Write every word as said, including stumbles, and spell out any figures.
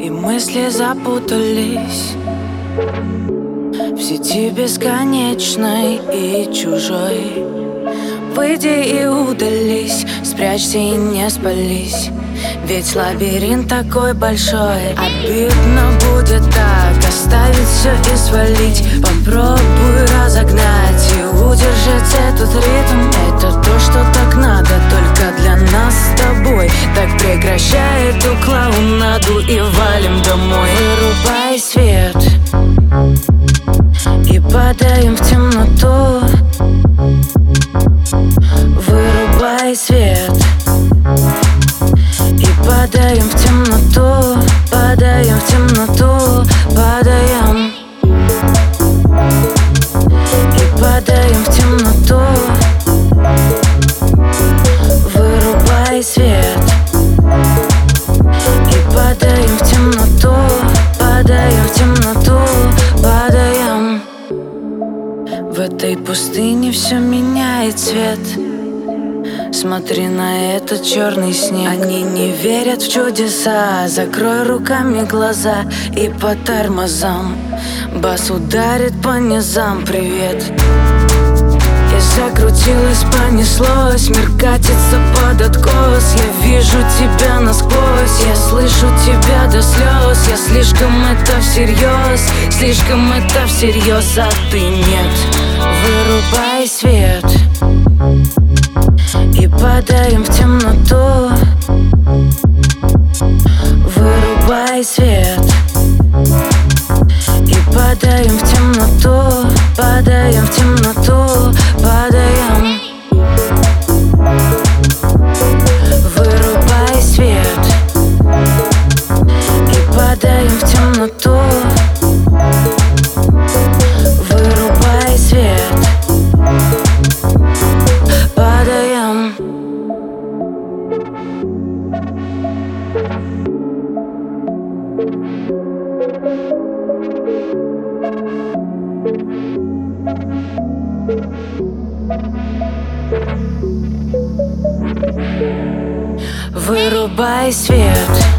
И мысли запутались в сети бесконечной и чужой. Выйди и удались, спрячься и не спались, ведь лабиринт такой большой. Обидно будет так оставить все и свалить. Попробуй разогнать и удержать этот ритм. Это то, что так надо только для нас с тобой. Так прекращай эту клоунаду и валим домой. Вырубай свет и падаем в темноту. Вырубай свет и падаем в темноту. Падаем в темноту. Падаем и падаем в темноту. Вырубай свет и падаем в темноту. Падаем в темноту. Падаем. В этой пустыне все меняет цвет. Смотри на этот черный снег. Они не верят в чудеса. Закрой руками глаза и по тормозам. Бас ударит по низам. Привет. И закрутилось, понеслось. Мир катится под откос. Я вижу тебя насквозь. Я слышу тебя до слез. Я слишком это всерьез. Слишком это всерьез, а ты нет. Вырубай свет и падаем в темноту. Вырубай свет и падаем в темноту. Падаем в темноту. Падаем. Вырубай свет и падаем в темноту. Вырубай свет. Падаем. Вырубай свет.